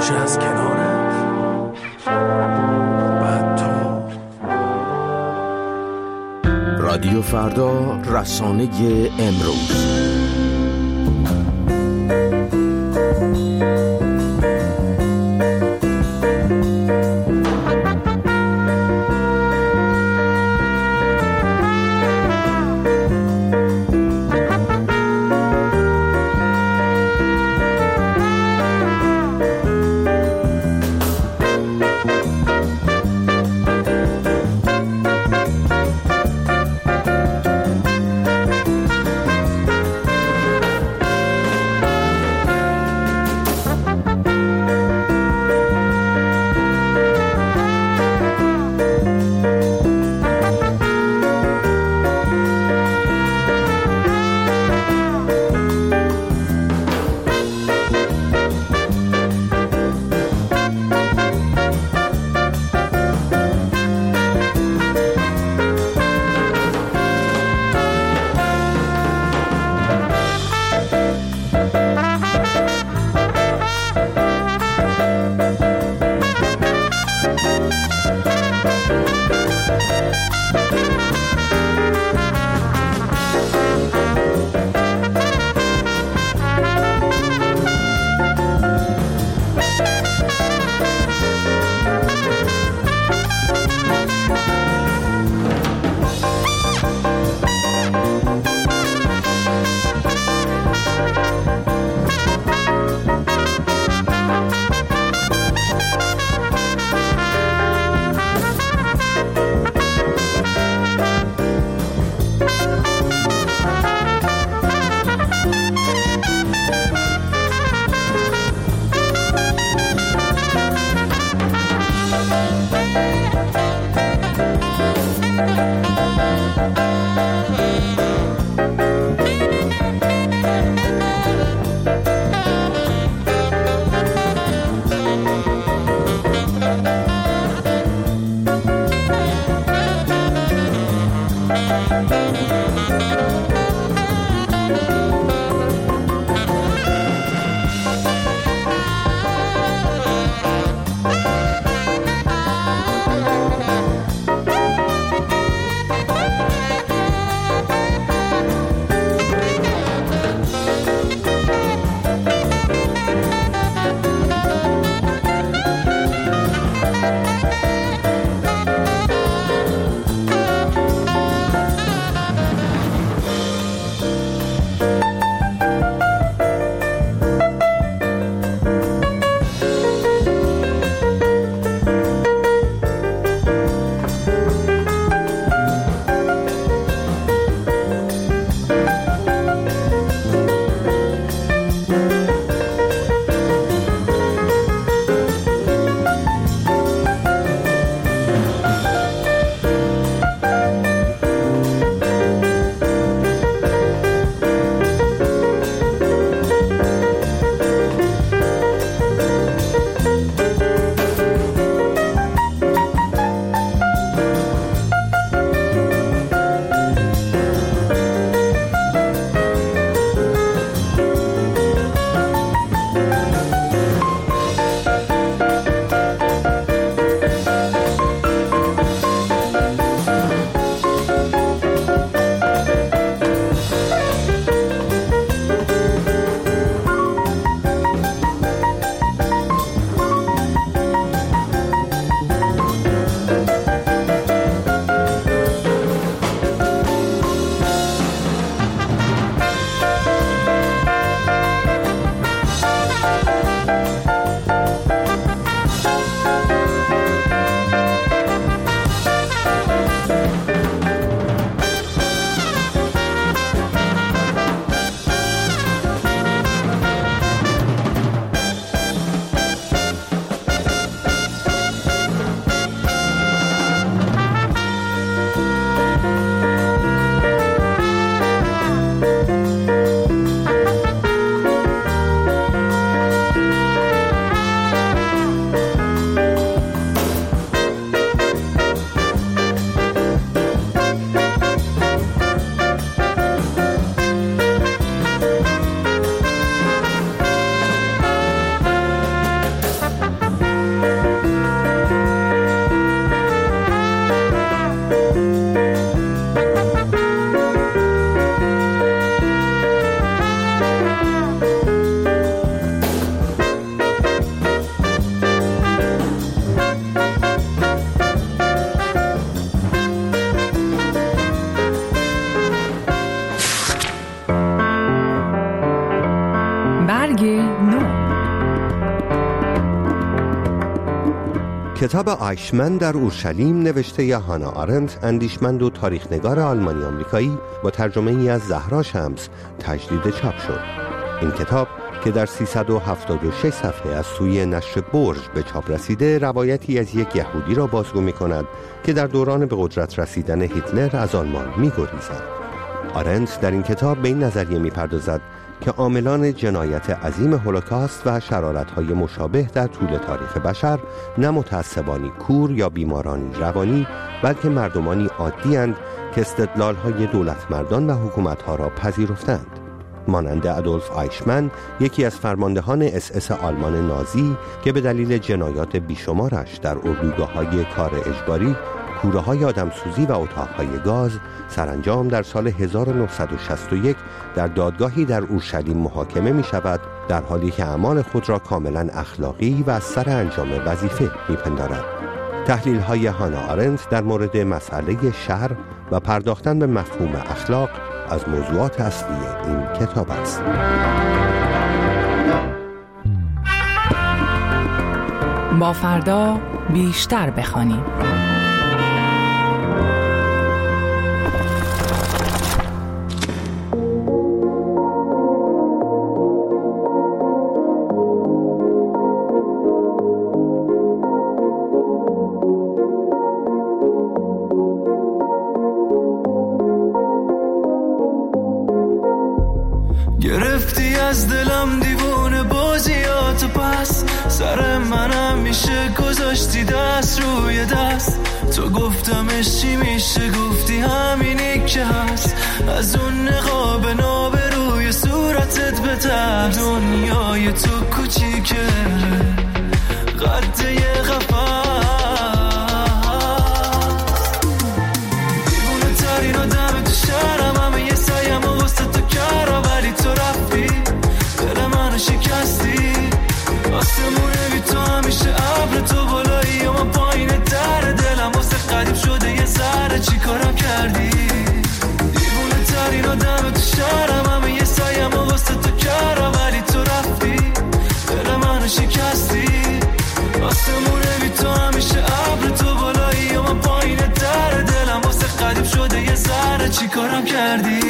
میشه از کنارت. بعد تو رادیو فردا، رسانه امروز. کتاب آیشمن در اورشلیم نوشته هانا آرنت، اندیشمند و تاریخنگار آلمانی آمریکایی، با ترجمه ای از زهرا شمس تجدید چاپ شد. این کتاب که در 376 صفحه از سوی نشر برج به چاپ رسیده، روایتی از یک یهودی را بازگو می کند که در دوران به قدرت رسیدن هیتلر از آلمان می گریزد. آرنت در این کتاب به این نظریه می پردازد که عاملان جنایت عظیم هولوکاست و شرارت‌های مشابه در طول تاریخ بشر نه متعصبانی کور یا بیمارانی روانی، بلکه مردمانی عادی اند که استدلال‌های دولتمردان و حکومت‌ها را پذیرفتند. مانند ادولف آیشمن، یکی از فرماندهان SS آلمان نازی که به دلیل جنایات بیشمارش در اردوگاه‌های کار اجباری، کوره‌های آدمسوزی و اتاق‌های گاز، سرانجام در سال 1961 در دادگاهی در اورشلیم محاکمه می‌شود، در حالی که اعمال خود را کاملاً اخلاقی و از سر انجام وظیفه می‌پندارد. تحلیل‌های هانا آرنت در مورد مسئله شر و پرداختن به مفهوم اخلاق از موضوعات اصلی این کتاب است. با فردا بیشتر بخوانیم. گرفتی از دلم دیوونه بازیاتو، پس سر منم میشه گذاشتی دست روی دست. تو گفتمش چی میشه، گفتی همینی که هست. از اون نقاب ناب روی صورتت بترس. دنیای تو کوچیکه قد یه قفص. دیوونه ترین آدم تو شهرم، همه یه سایم و واسه تو کردم، ولی تو رفتی دل منو شکستی. آسمونه بی تو همیشه ابر، تو بالایی و من پایین در دلم واسه قدیم شده یه ذره. چی کارم کردی؟ دیوونه ترین آدم تو شهرم، همه یه سایم و واسه تو کردم، ولی تو رفتی دل منو شکستی. آسمونه بی تو همیشه ابر، تو بالایی و من پایین در دلم واسه قدیم شده یه ذره. چی کارم کردی؟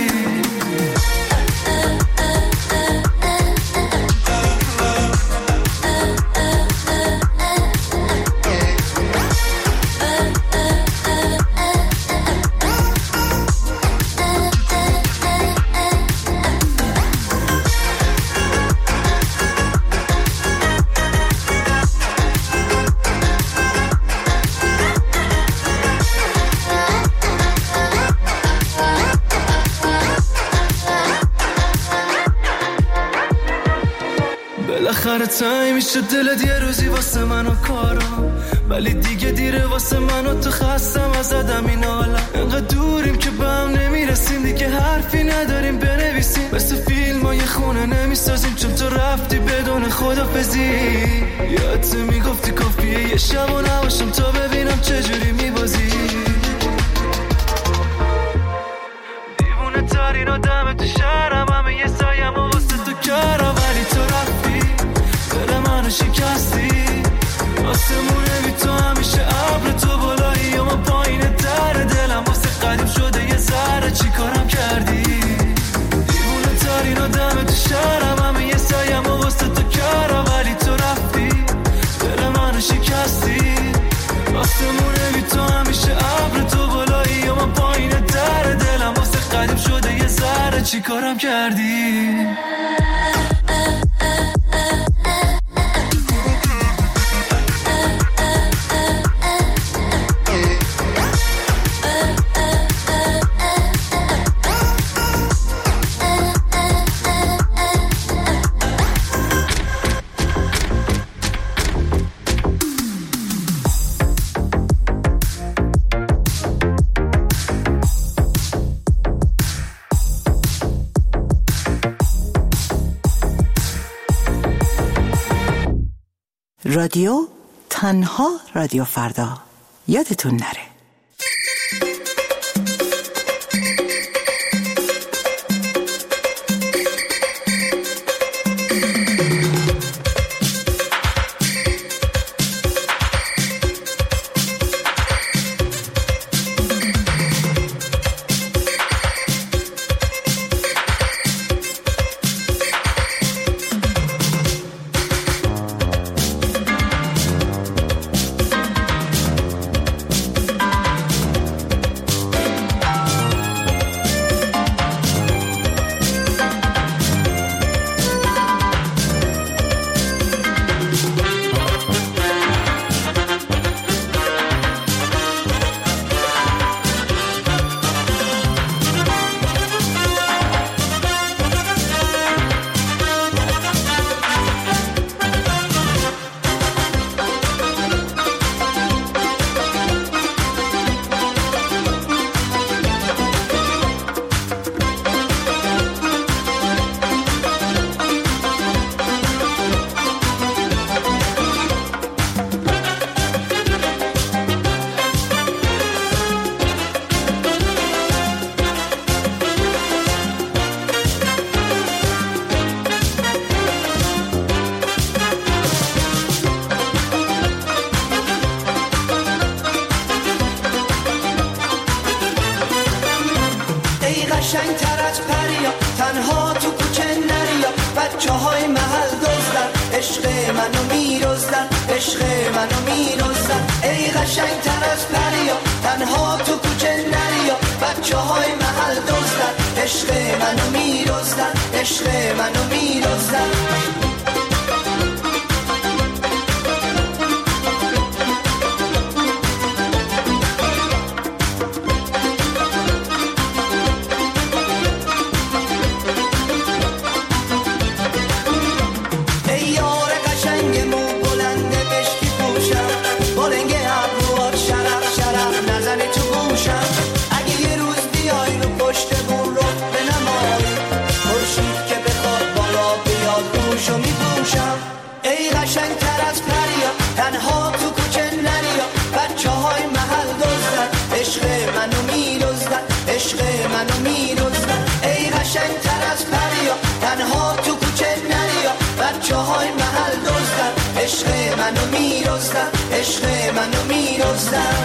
بالاخره تایی میشه دلت یه روزی واسه منو کارم، ولی دیگه دیره واسه منو. تو خستم از آدم این عالم، انقدر دوریم که به هم نمیرسیم، دیگه حرفی نداریم بنویسیم. مثل فیلم ها یه خونه نمیسازیم، چون تو رفتی بدون خدافزی. یادت میگفتی کافیه یه شب و نباشم تا ببینم چجوری میبازی. دیوونه ترین آدم تو شهرم، همه یه سایم و واسه تو کردم، ولی تو رفتی دل منو شکستی. آسمونه بی تو همیشه ابر، تو بالایی و من پایین در دلم واسه قدیم شده یه ذره. چی کارم کردی؟ دیوونه ترین آدم تو شهرم، همه یه سایم و واسه تو کردم، ولی تو رفتی دل منو شکستی. آسمونه بی تو همیشه ابر، تو بالایی و من پایین در دلم واسه قدیم شده یه ذره. چی کارم کردی؟ رادیو تنها رادیو فردا، یادتون نره. منو میرزدن، عشق منو میرزدن. ای قشنگتر از پریا، تنها تو کوچه نریا، بچه های محل دزدن. عشق منو میرزدن، عشق منو میرزدن. عشق منو میرزدن، عشق منو میرزدن.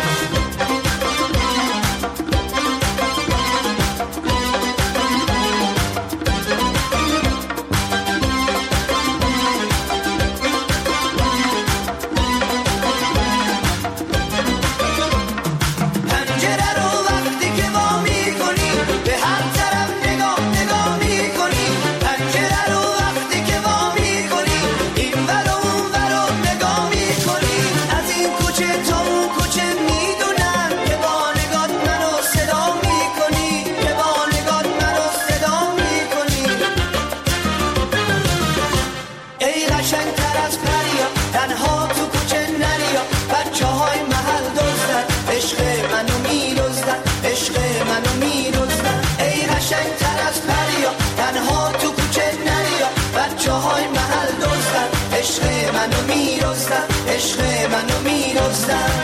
عشق منو میرزدن.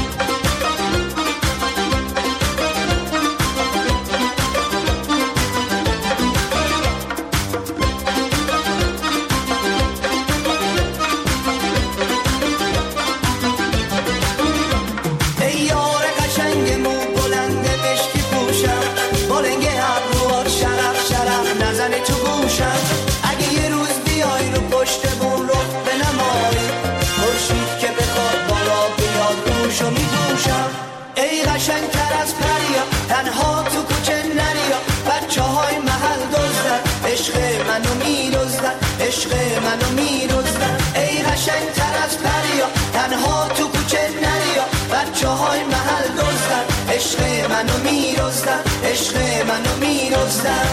ای یار قشنگ مو بلنده مشکی پوشم، بلنگ ابروات شرف شرف نزنه تو گوشم. اگه یه روز بیای رو پشت بون رو بنمایی، خورشید که بخواد بالا بیاد روشو میپوشم. ای قشنگتر از پریا، تنها تو کوچه نریا، بچه های محل دزدن. عشق منو میرزدن، عشق منو میرزدن. ای قشنگتر از پریا، تنها تو کوچه نریا، بچه های محل دزدن. عشق منو میرزدن، عشق منو میرزدن.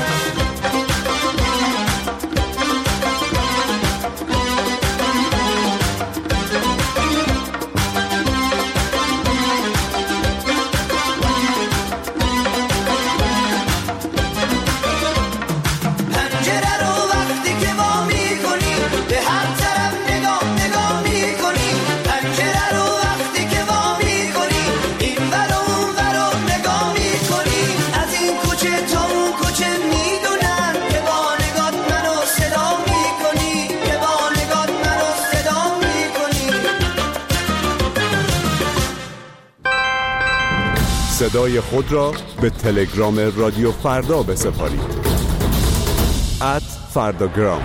صدای خود را به تلگرام رادیو فردا بسپارید. @فرداگرام.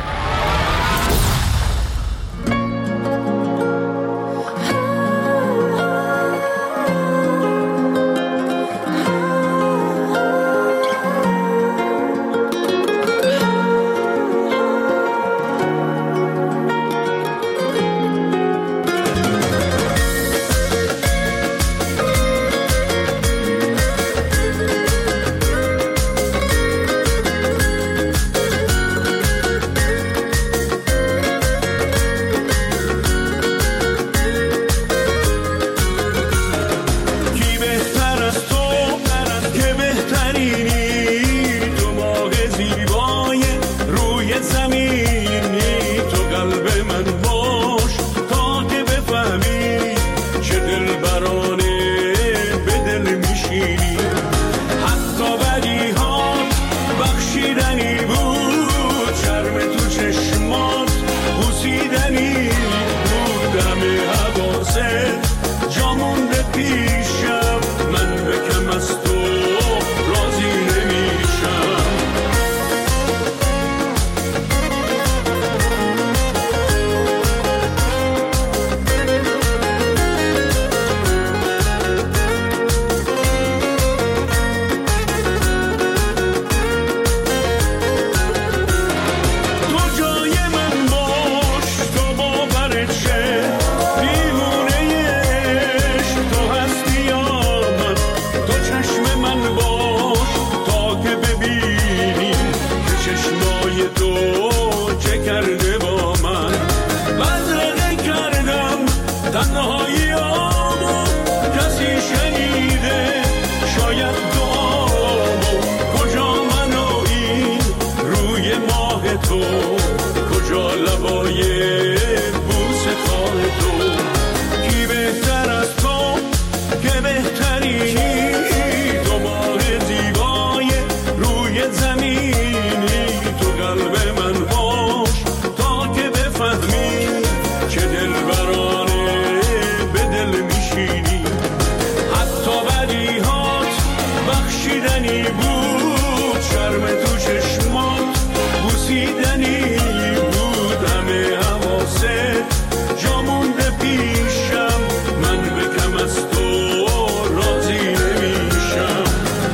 تنهاییامو کسی شنیده؟ شاید دعامو کجا من و این روی ماه تو، کجا لبای بوسه خواه تو؟ کی بهتر از تو که بهترینی؟ تو ماه زیبای روی زمینی، تو قلب من باش تا که بفهمی چه دلبرانه به دل میشینی. حتی بدیهات بخشیدنی بود، شرم تو چشمات بوسیدنی بود، همه حواست جا مونده پیشم، من به کم از تو راضی نمیشم.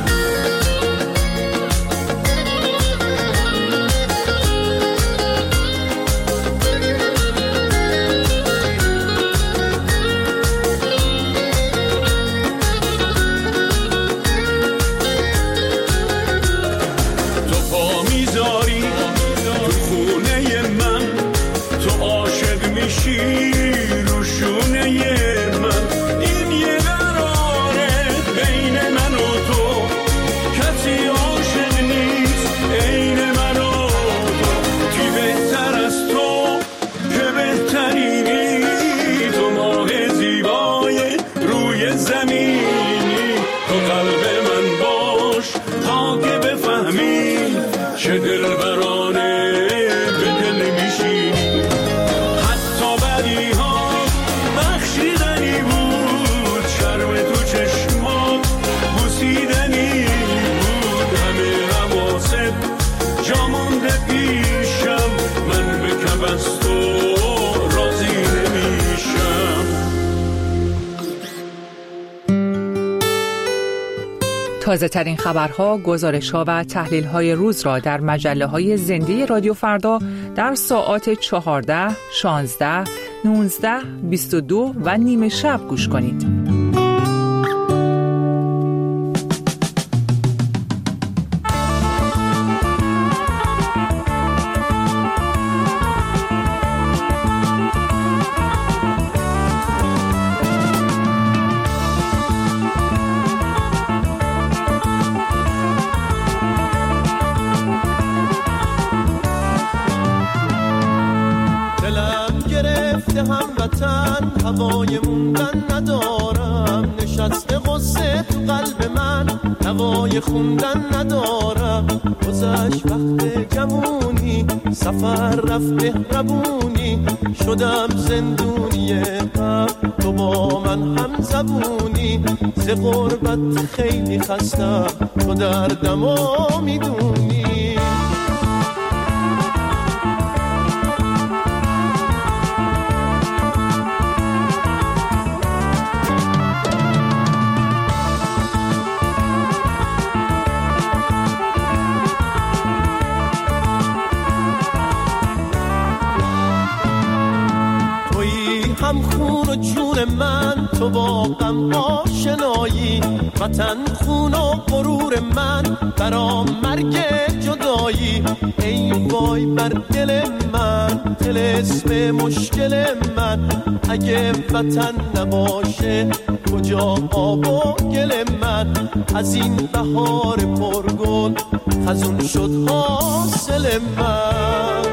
تو پا میذاری تو خونه من، تو عاشق میشی رو شونه من. این یه قراره بین من و تو، کسی عاشق نیست عین من و تو. کی بهتر از تو که بهترینی؟ تو ماه زیبای روی زمینی، تو قلب من باش تا که بفهمی چه دلبرانه به دل میشینی. حتی بدیها بخشیدنی بود، شرم تو چشمات بوسیدنی بود، همه حواست جا مونده پیشم، من به کم از تو راضی نمیشم. تازه ترین خبرها، گزارش‌ها و تحلیل‌های روز را در مجله‌های زنده رادیو فردا در ساعات 14، 16، 19، 22 و نیمه شب گوش کنید. هموطن هوای موندن ندارم، نشسته غصه تو قلب من هوای خوندن ندارم. گذشت وقت جوونی، سفر رفت مهربونی، شدم زندونی غم، تو با من هم زبونی. ز غربت خیلی خستم، تو دردمو میدونی. هم خون و جون من، تو با غم آشنایی، وطن خون و غرور من، برام مرگ جدایی. ای وای بر دل من، طلسم مشکل من، اگه وطن نباشه کجا آب و گل من. از این بهار پرگل خزون شد حاصل من.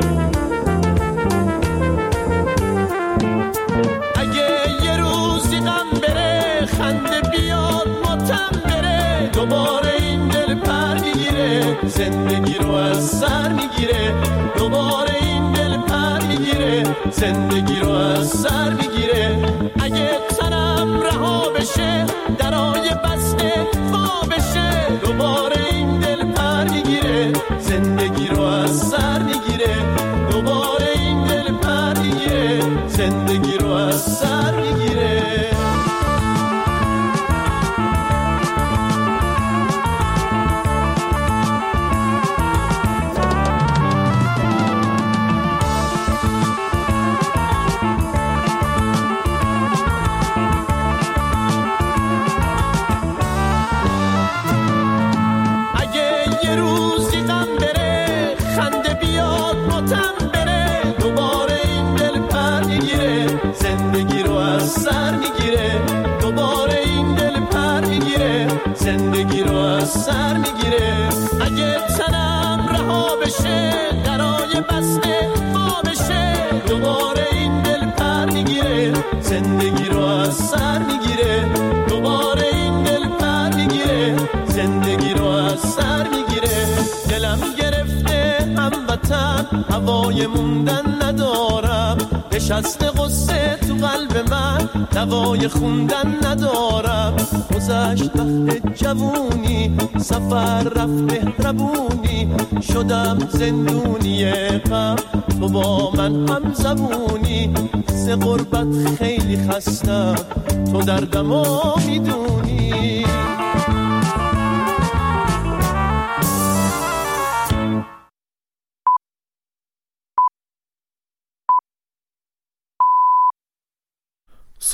دوباره این دل پر میگیره، زندگی رو از سر میگیره. دوباره این دل پر میگیره، زندگی رو از سر میگیره. اگه تنم رها بشه، درای بسته وا بشه. دوباره این دل پر میگیره، زندگی رو از سر میگیره. دوباره این دل پر میگیره، زندگی رو از سر میگیره. سر میگیره، دوباره این دل پر میگیره، زندگی رو از سر میگیره. اگه تنم رها بشه درای بسته وا بشه، دوباره این دل پر میگیره، زندگی رو از سر میگیره، دوباره این دل پر میگیره، زندگی رو از سر میگیره. دلم گرفته هموطن، هوای موندن ندارم، نشسته قصه تو قلب من، دوای خوندن ندارم. گذشت وقت جوونی، سفر رفت مهربونی، شدم زندونی غم، تو با من هم زبونی. ز غربت خیلی خستم، تو دردمو میدونی.